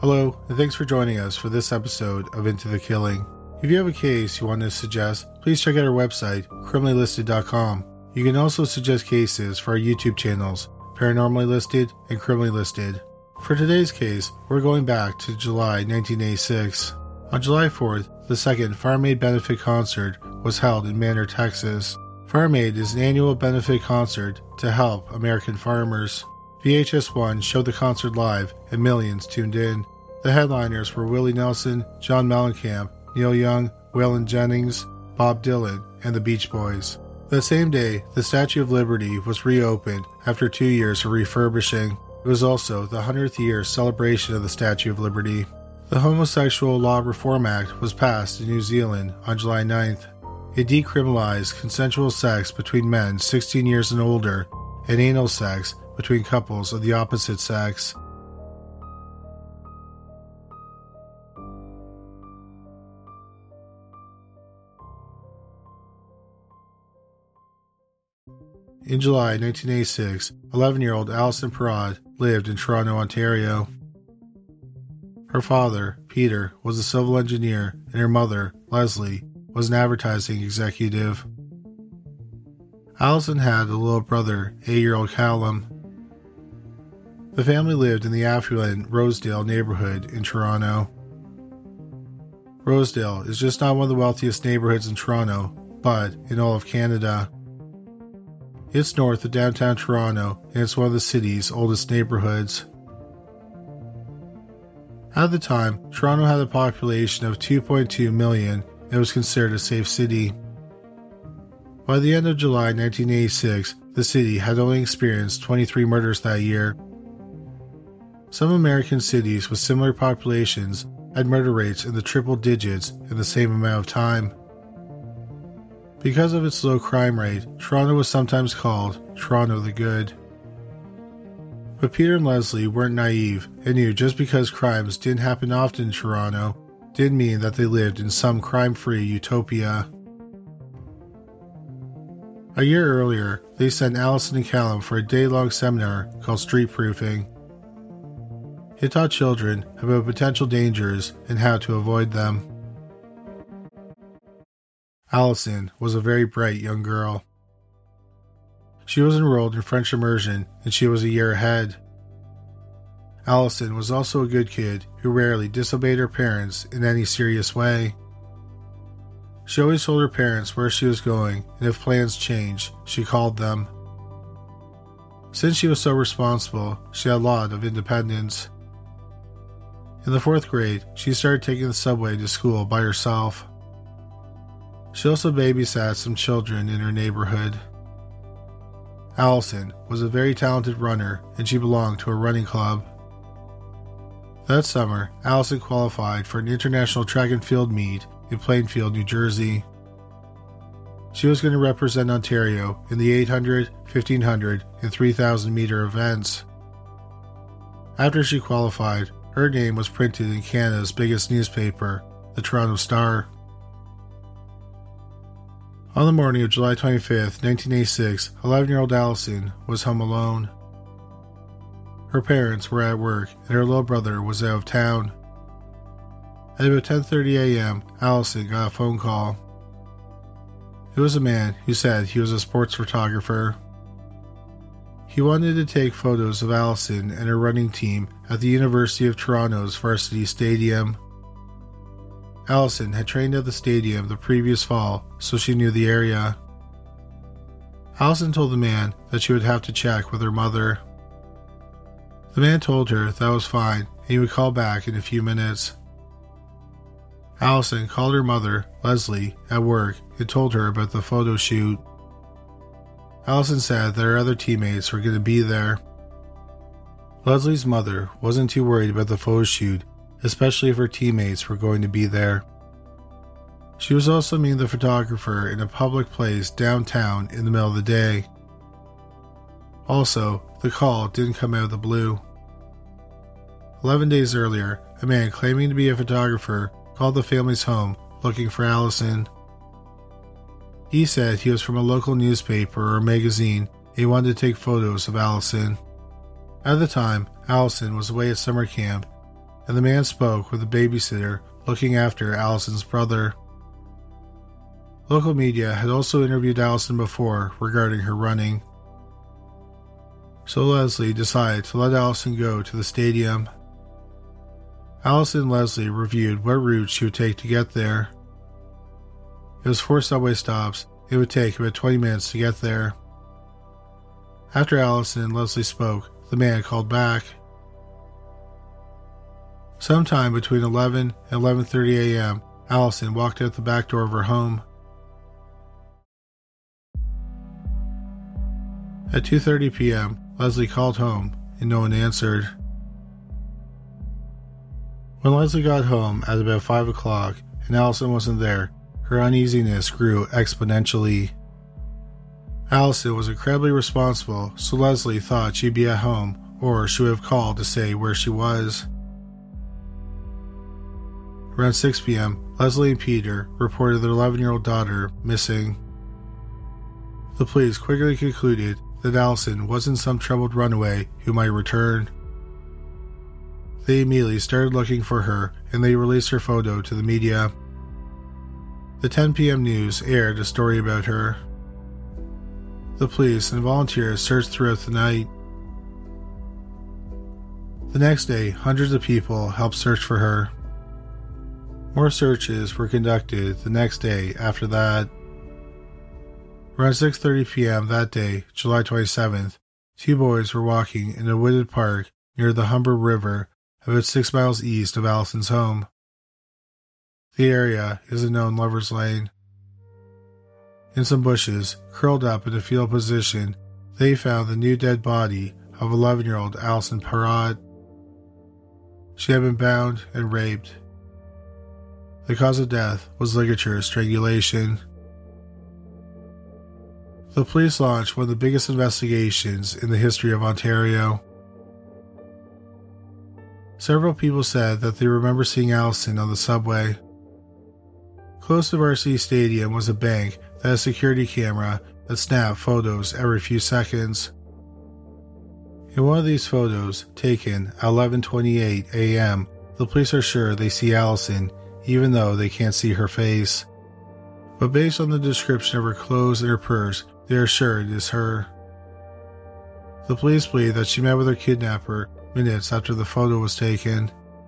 Hello, and thanks for joining us for this episode of Into the Killing. If you have a case you want to suggest, please check out our website, criminallylisted.com. You can also suggest cases for our YouTube channels, Paranormally Listed and Criminally Listed. For today's case, we're going back to July 1986. On July 4th, the second Farm Aid benefit concert was held in Manor, Texas. Farm Aid is an annual benefit concert to help American farmers. VHS 1 showed the concert live and millions tuned in. The headliners were Willie Nelson, John Mellencamp, Neil Young, Waylon Jennings, Bob Dylan, and the Beach Boys. That same day, the Statue of Liberty was reopened after 2 years of refurbishing. It was also the 100th year celebration of the Statue of Liberty. The Homosexual Law Reform Act was passed in New Zealand on July 9th. It decriminalized consensual sex between men 16 years and older and anal sex between couples of the opposite sex. In July 1986, 11-year-old Alison Perrott lived in Toronto, Ontario. Her father, Peter, was a civil engineer, and her mother, Leslie, was an advertising executive. Alison had a little brother, 8-year-old Callum. The family lived in the affluent Rosedale neighborhood in Toronto. Rosedale is just not one of the wealthiest neighborhoods in Toronto, but in all of Canada. It's north of downtown Toronto, and it's one of the city's oldest neighborhoods. At the time, Toronto had a population of 2.2 million and was considered a safe city. By the end of July 1986, the city had only experienced 23 murders that year. Some American cities with similar populations had murder rates in the triple digits in the same amount of time. Because of its low crime rate, Toronto was sometimes called Toronto the Good. But Peter and Leslie weren't naive and knew just because crimes didn't happen often in Toronto didn't mean that they lived in some crime-free utopia. A year earlier, they sent Alison and Callum for a day-long seminar called Street Proofing. It taught children about potential dangers and how to avoid them. Alison was a very bright young girl. She was enrolled in French immersion and she was a year ahead. Alison was also a good kid who rarely disobeyed her parents in any serious way. She always told her parents where she was going, and if plans changed, she called them. Since she was so responsible, she had a lot of independence. In the 4th grade, she started taking the subway to school by herself. She also babysat some children in her neighborhood. Alison was a very talented runner, and she belonged to a running club. That summer, Alison qualified for an international track and field meet in Plainfield, New Jersey. She was going to represent Ontario in the 800, 1500, and 3000 meter events. After she qualified, her name was printed in Canada's biggest newspaper, the Toronto Star. On the morning of July 25th, 1986, 11-year-old Alison was home alone. Her parents were at work and her little brother was out of town. At about 10:30 a.m., Alison got a phone call. It was a man who said he was a sports photographer. He wanted to take photos of Alison and her running team at the University of Toronto's varsity stadium. Alison had trained at the stadium the previous fall, so she knew the area. Alison told the man that she would have to check with her mother. The man told her that was fine and he would call back in a few minutes. Alison called her mother, Leslie, at work and told her about the photo shoot. Alison said that her other teammates were going to be there. Leslie's mother wasn't too worried about the photo shoot, especially if her teammates were going to be there. She was also meeting the photographer in a public place downtown in the middle of the day. Also, the call didn't come out of the blue. 11 days earlier, a man claiming to be a photographer called the family's home looking for Alison. He said he was from a local newspaper or magazine and he wanted to take photos of Alison. At the time, Alison was away at summer camp, and the man spoke with a babysitter looking after Allison's brother. Local media had also interviewed Allison before regarding her running, so Leslie decided to let Allison go to the stadium. Allison and Leslie reviewed what route she would take to get there. It was 4 subway stops. It would take about 20 minutes to get there. After Allison and Leslie spoke, the man called back. Sometime between 11 and 11:30 a.m., Allison walked out the back door of her home. At 2:30 p.m., Leslie called home, and no one answered. When Leslie got home at about 5 o'clock and Allison wasn't there, her uneasiness grew exponentially. Allison was incredibly responsible, so Leslie thought she'd be at home, or she would have called to say where she was. Around 6 p.m., Leslie and Peter reported their 11-year-old daughter missing. The police quickly concluded that Allison wasn't some troubled runaway who might return. They immediately started looking for her, and they released her photo to the media. The 10 p.m. news aired a story about her. The police and volunteers searched throughout the night. The next day, hundreds of people helped search for her. More searches were conducted the next day after that. Around 6:30 p.m. that day, July 27th, 2 boys were walking in a wooded park near the Humber River, about 6 miles east of Allison's home. The area is a known lover's lane. In some bushes, curled up in a fetal position, they found the new dead body of 11-year-old Allison Parrott. She had been bound and raped. The cause of death was ligature strangulation. The police launched one of the biggest investigations in the history of Ontario. Several people said that they remember seeing Allison on the subway. Close to Varsity Stadium was a bank that had a security camera that snapped photos every few seconds. In one of these photos, taken at 11:28 a.m., the police are sure they see Allison, even though they can't see her face. But based on the description of her clothes and her purse, they are sure it is her. The police believe that she met with her kidnapper minutes after the photo was taken.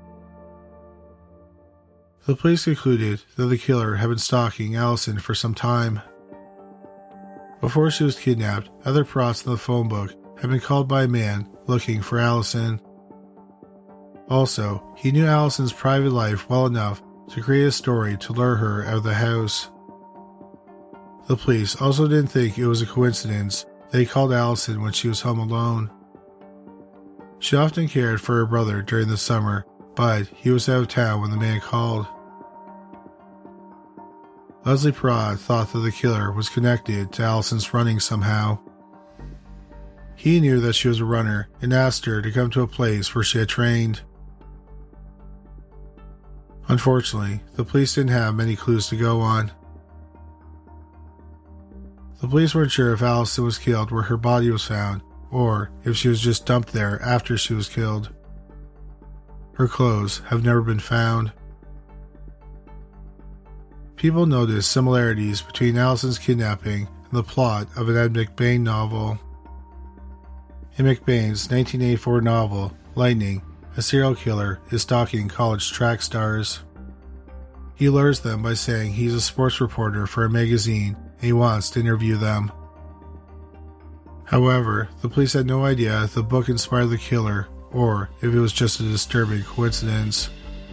The police concluded that the killer had been stalking Allison for some time. Before she was kidnapped, other props in the phone book had been called by a man looking for Allison. Also, he knew Allison's private life well enough to create a story to lure her out of the house. The police also didn't think it was a coincidence that he called Allison when she was home alone. She often cared for her brother during the summer, but he was out of town when the man called. Leslie Parrott thought that the killer was connected to Allison's running somehow. He knew that she was a runner and asked her to come to a place where she had trained. Unfortunately, the police didn't have many clues to go on. The police weren't sure if Allison was killed where her body was found, or if she was just dumped there after she was killed. Her clothes have never been found. People noticed similarities between Allison's kidnapping and the plot of an Ed McBain novel. In McBain's 1984 novel, Lightning, a serial killer is stalking college track stars. He lures them by saying he's a sports reporter for a magazine and he wants to interview them. However, the police had no idea if the book inspired the killer or if it was just a disturbing coincidence.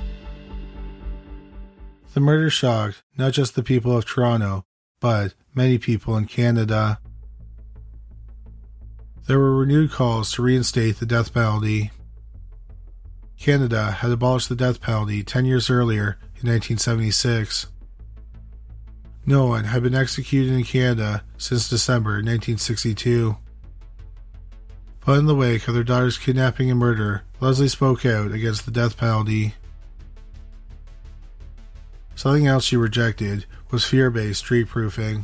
The murder shocked not just the people of Toronto, but many people in Canada. There were renewed calls to reinstate the death penalty. Canada had abolished the death penalty 10 years earlier in 1976. No one had been executed in Canada since December 1962. But in the wake of their daughter's kidnapping and murder, Leslie spoke out against the death penalty. Something else she rejected was fear-based street proofing.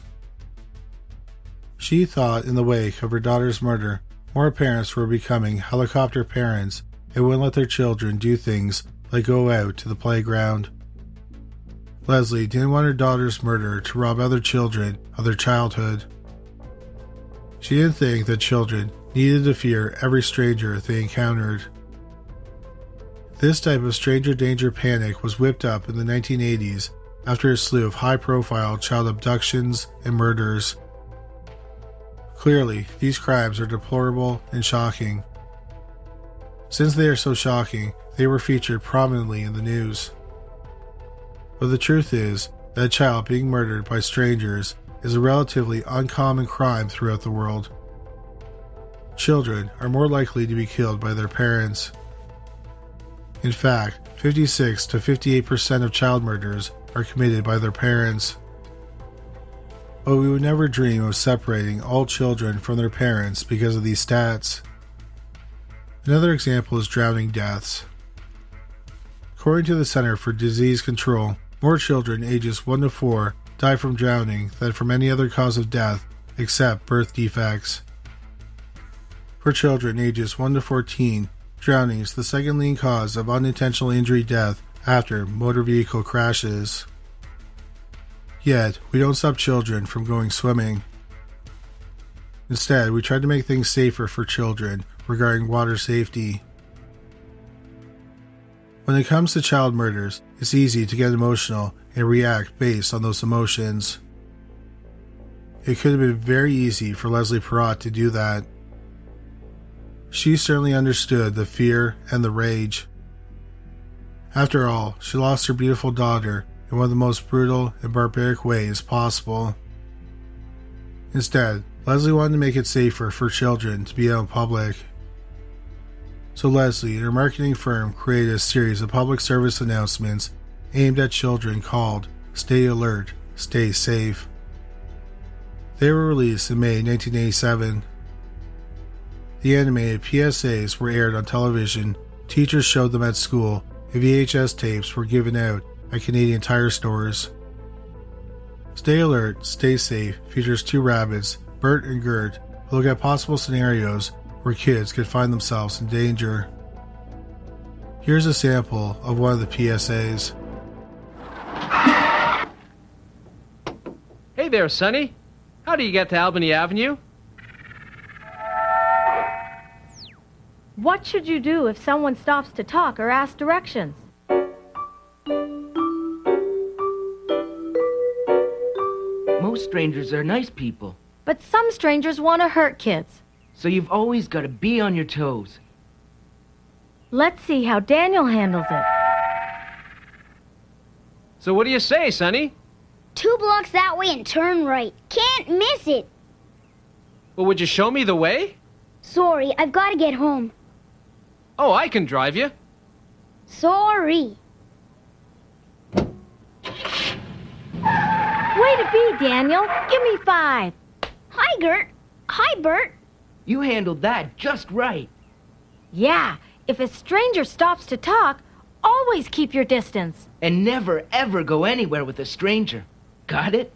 She thought in the wake of her daughter's murder, more parents were becoming helicopter parents and wouldn't let their children do things like go out to the playground. Leslie didn't want her daughter's murder to rob other children of their childhood. She didn't think that children needed to fear every stranger they encountered. This type of stranger danger panic was whipped up in the 1980s after a slew of high-profile child abductions and murders. Clearly, these crimes are deplorable and shocking. Since they are so shocking, they were featured prominently in the news. But the truth is that a child being murdered by strangers is a relatively uncommon crime throughout the world. Children are more likely to be killed by their parents. In fact, 56 to 58% of child murders are committed by their parents. But we would never dream of separating all children from their parents because of these stats. Another example is drowning deaths. According to the Center for Disease Control, more children ages 1 to 4 die from drowning than from any other cause of death except birth defects. For children ages 1 to 14, drowning is the second leading cause of unintentional injury death after motor vehicle crashes. Yet, we don't stop children from going swimming. Instead, we try to make things safer for children regarding water safety. When it comes to child murders, it's easy to get emotional and react based on those emotions. It could have been very easy for Leslie Perrott to do that. She certainly understood the fear and the rage. After all, she lost her beautiful daughter in one of the most brutal and barbaric ways possible. Instead, Leslie wanted to make it safer for children to be out in public. So Leslie and her marketing firm created a series of public service announcements aimed at children called Stay Alert, Stay Safe. They were released in May 1987. The animated PSAs were aired on television, teachers showed them at school, and VHS tapes were given out at Canadian Tire stores. Stay Alert, Stay Safe features two rabbits, Bert and Gert, who look at possible scenarios where kids could find themselves in danger. Here's a sample of one of the PSAs. Hey there, Sonny. How do you get to Albany Avenue? What should you do if someone stops to talk or ask directions? Most strangers are nice people. But some strangers want to hurt kids. So you've always got to be on your toes. Let's see how Daniel handles it. So what do you say, Sonny? 2 blocks that way and turn right. Can't miss it. Well, would you show me the way? Sorry, I've got to get home. Oh, I can drive you. Sorry. Way to be, Daniel. Give me 5. Hi, Gert. Hi, Bert. You handled that just right. Yeah, if a stranger stops to talk, always keep your distance. And never, ever go anywhere with a stranger. Got it?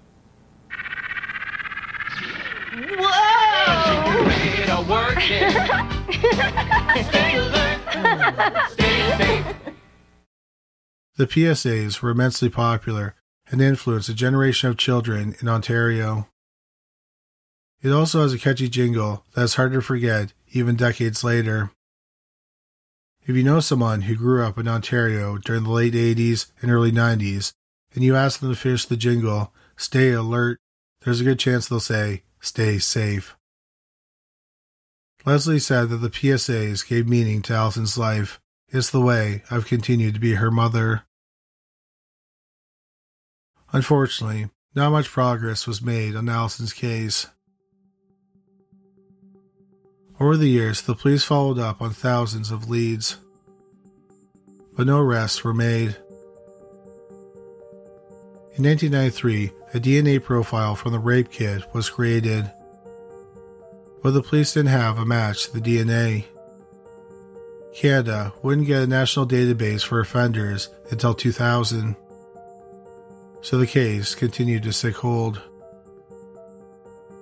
Whoa! Way to work it. Stay alert. Stay safe. The PSAs were immensely popular and influenced a generation of children in Ontario. It also has a catchy jingle that's hard to forget even decades later. If you know someone who grew up in Ontario during the late 80s and early 90s, and you ask them to finish the jingle, Stay Alert, there's a good chance they'll say, Stay Safe. Leslie said that the PSAs gave meaning to Allison's life. It's the way I've continued to be her mother. Unfortunately, not much progress was made on Allison's case. Over the years, the police followed up on thousands of leads, but no arrests were made. In 1993, a DNA profile from the rape kit was created, but the police didn't have a match to the DNA. Canada wouldn't get a national database for offenders until 2000, so the case continued to take hold.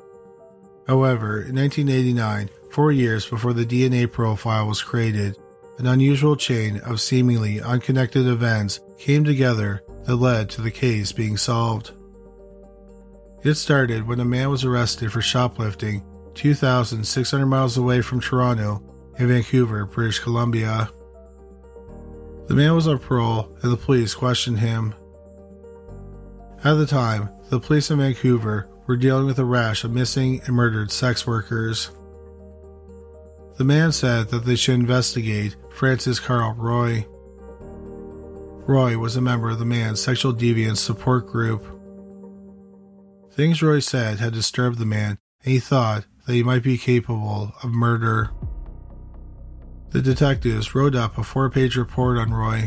However, in 1989, 4 years before the DNA profile was created, an unusual chain of seemingly unconnected events came together that led to the case being solved. It started when a man was arrested for shoplifting 2,600 miles away from Toronto in Vancouver, British Columbia. The man was on parole and the police questioned him. At the time, the police in Vancouver were dealing with a rash of missing and murdered sex workers. The man said that they should investigate Francis Carl Roy. Roy was a member of the man's sexual deviance support group. Things Roy said had disturbed the man, and he thought that he might be capable of murder. The detectives wrote up a 4-page report on Roy.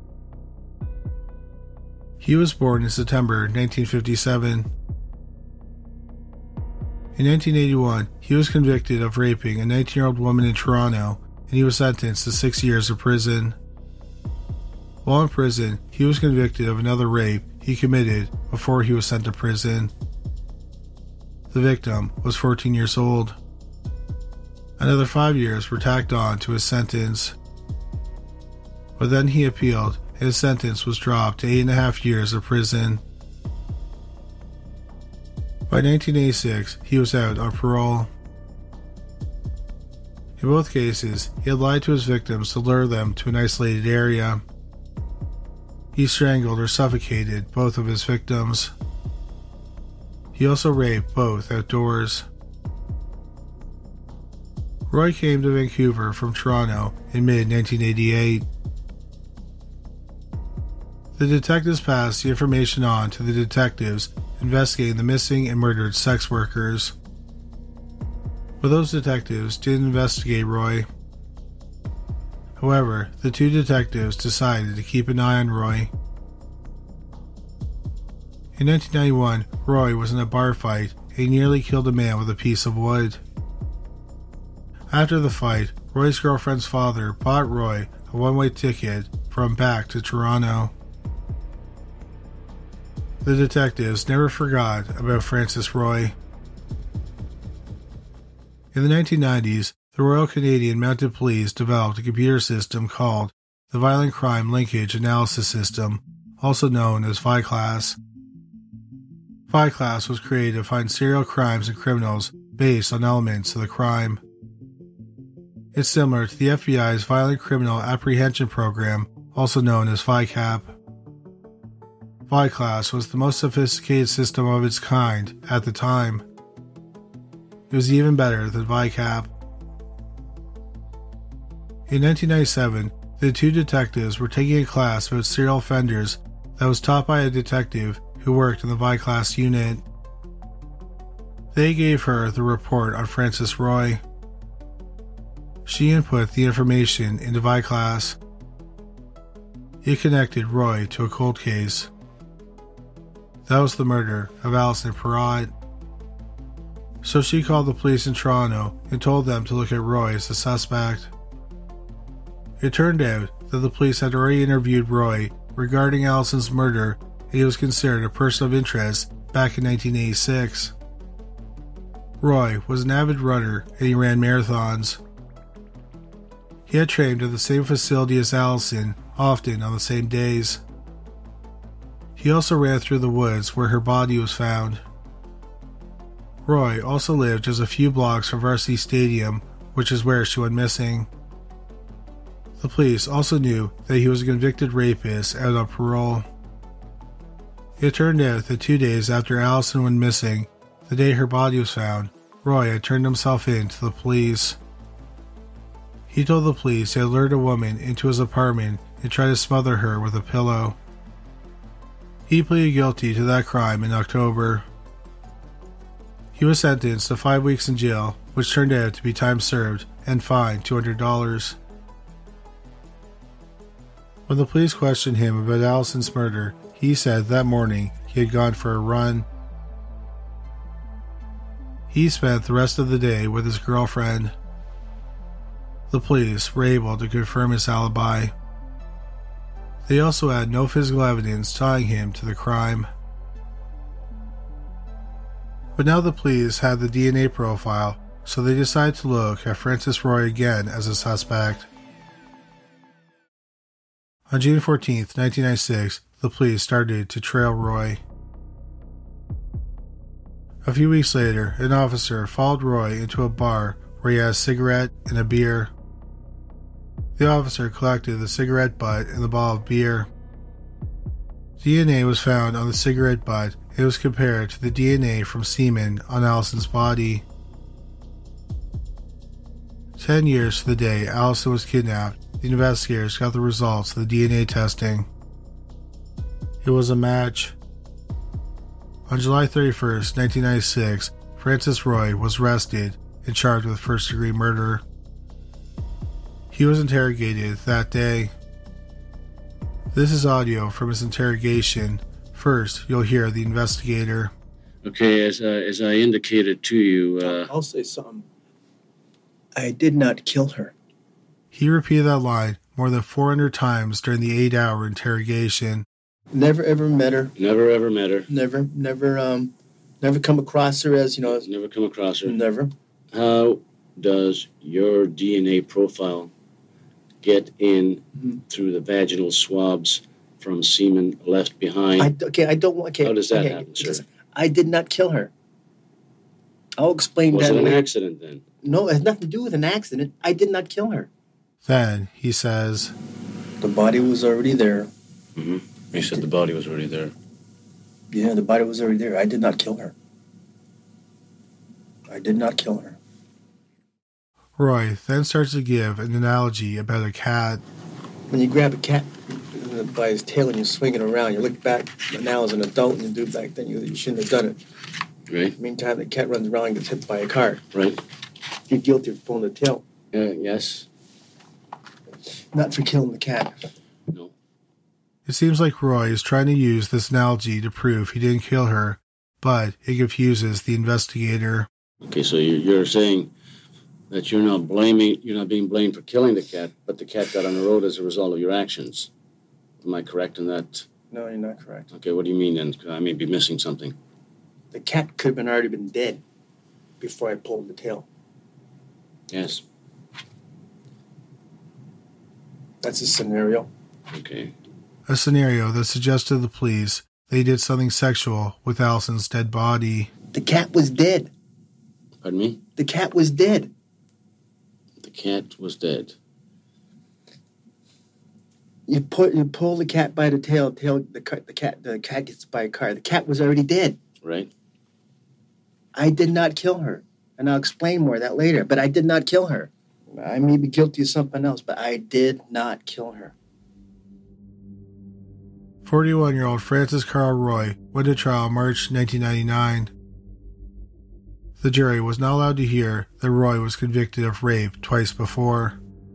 He was born in September 1957. In 1981, he was convicted of raping a 19-year-old woman in Toronto, and he was sentenced to 6 years of prison. While in prison, he was convicted of another rape he committed before he was sent to prison. The victim was 14 years old. Another 5 years were tacked on to his sentence. But then he appealed, and his sentence was dropped to 8.5 years of prison. By 1986, he was out on parole. In both cases, he had lied to his victims to lure them to an isolated area. He strangled or suffocated both of his victims. He also raped both outdoors. Roy came to Vancouver from Toronto in mid-1988. The detectives passed the information on to the detectives investigating the missing and murdered sex workers. But those detectives didn't investigate Roy. However, the two detectives decided to keep an eye on Roy. In 1991, Roy was in a bar fight and he nearly killed a man with a piece of wood. After the fight, Roy's girlfriend's father bought Roy a one-way ticket from back to Toronto. The detectives never forgot about Francis Roy. In the 1990s, the Royal Canadian Mounted Police developed a computer system called the Violent Crime Linkage Analysis System, also known as VICLAS. VICLAS was created to find serial crimes and criminals based on elements of the crime. It's similar to the FBI's Violent Criminal Apprehension Program, also known as VICAP. VICLAS was the most sophisticated system of its kind at the time. It was even better than VICAP. In 1997, the two detectives were taking a class about serial offenders that was taught by a detective who worked in the VICLAS unit. They gave her the report on Francis Roy. She input the information into VICLAS. It connected Roy to a cold case. That was the murder of Alison Perrott. So she called the police in Toronto and told them to look at Roy as a suspect. It turned out that the police had already interviewed Roy regarding Alison's murder and he was considered a person of interest back in 1986. Roy was an avid runner and he ran marathons. He had trained at the same facility as Alison, often on the same days. He also ran through the woods where her body was found. Roy also lived just a few blocks from Varsity Stadium, which is where she went missing. The police also knew that he was a convicted rapist out on parole. It turned out that 2 days after Alison went missing, the day her body was found, Roy had turned himself in to the police. He told the police he had lured a woman into his apartment and tried to smother her with a pillow. He pleaded guilty to that crime in October. He was sentenced to 5 weeks in jail, which turned out to be time served, and fined $200. When the police questioned him about Alison's murder, he said that morning he had gone for a run. He spent the rest of the day with his girlfriend. The police were able to confirm his alibi. They also had no physical evidence tying him to the crime. But now the police had the DNA profile, so they decided to look at Francis Roy again as a suspect. On June 14th, 1996, the police started to trail Roy. A few weeks later, an officer followed Roy into a bar where he had a cigarette and a beer. The officer collected the cigarette butt and the bottle of beer. DNA was found on the cigarette butt. It was compared to the DNA from semen on Allison's body. 10 years to the day Allison was kidnapped, the investigators got the results of the DNA testing. It was a match. On July 31st, 1996, Francis Roy was arrested and charged with first-degree murder. He was interrogated that day. This is audio from his interrogation. First, you'll hear the investigator. Okay, as I indicated to you... I'll say something. I did not kill her. He repeated that line more than 400 times during the 8-hour interrogation. Never ever met her. Never ever met her. Never come across her as, Never come across her. Never. How does your DNA profile get in through the vaginal swabs from semen left behind? I don't want... Okay, how does that happen, sir? I did not kill her. I'll explain Was that. it an accident then? No, it has nothing to do with an accident. I did not kill her. Then he says, The body was already there. Mm-hmm. You said the body was already there. Yeah, the body was already there. I did not kill her. I did not kill her. Roy then starts to give an analogy about a cat. When you grab a cat by his tail and you swing it around, you look back now as an adult and you do back then, you shouldn't have done it. Right. Meantime, the cat runs around and gets hit by a car. Right. You're guilty of pulling the tail. Yes. Not for killing the cat. No. It seems like Roy is trying to use this analogy to prove he didn't kill her, but it confuses the investigator. Okay, so you're saying that you're not being blamed for killing the cat, but the cat got on the road as a result of your actions. Am I correct in that? No, you're not correct. Okay, what do you mean then? I may be missing something. The cat could have already been dead before I pulled the tail. Yes. That's a scenario. Okay. A scenario that suggests to the police they did something sexual with Allison's dead body. The cat was dead. Pardon me? The cat was dead. The cat was You pull the cat by the tail. The cat gets by a car. The cat was already dead. right? I did not kill her, and I'll explain more of that later. But I did not kill her. I may be guilty of something else, but I did not kill her. 41-year-old Francis Carl Roy went to trial in March 1999. The jury was not allowed to hear that Roy was convicted of rape twice before.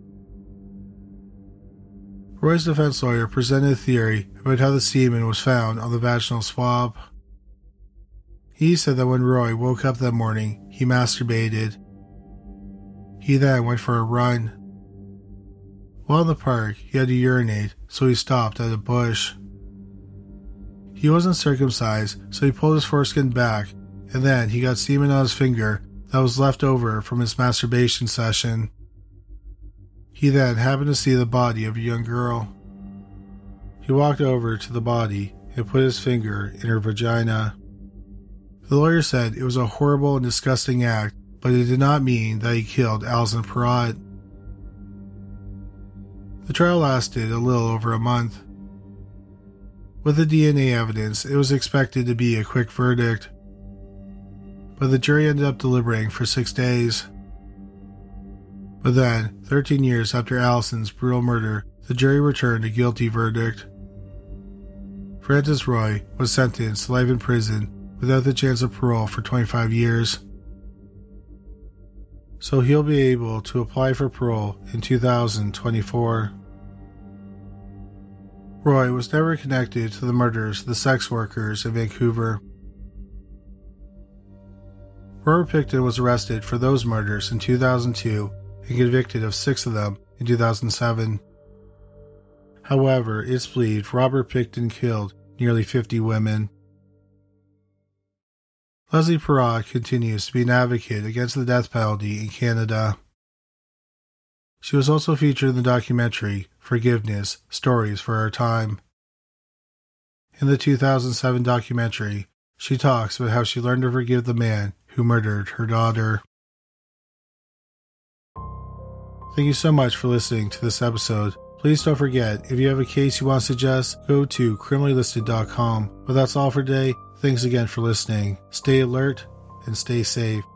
Roy's defense lawyer presented a theory about how the semen was found on the vaginal swab. He said that when Roy woke up that morning, he masturbated. He then went for a run. While in the park, he had to urinate, so he stopped at a bush. He wasn't circumcised, so he pulled his foreskin back, and then he got semen on his finger that was left over from his masturbation session. He then happened to see the body of a young girl. He walked over to the body and put his finger in her vagina. The lawyer said it was a horrible and disgusting act, but it did not mean that he killed Allison Perrott. The trial lasted a little over a month. With the DNA evidence, it was expected to be a quick verdict, but the jury ended up deliberating for 6 days. But then, 13 years after Allison's brutal murder, the jury returned a guilty verdict. Francis Roy was sentenced to life in prison without the chance of parole for 25 years. So he'll be able to apply for parole in 2024. Roy was never connected to the murders of the sex workers in Vancouver. Robert Pickton was arrested for those murders in 2002 and convicted of 6 of them in 2007. However, it's believed Robert Pickton killed nearly 50 women. Leslie Perrott continues to be an advocate against the death penalty in Canada. She was also featured in the documentary Forgiveness: Stories for Our Time. In the 2007 documentary, she talks about how she learned to forgive the man who murdered her daughter. Thank you so much for listening to this episode. Please don't forget, if you have a case you want to suggest, go to criminallylisted.com. But that's all for today. Thanks again for listening. Stay alert and stay safe.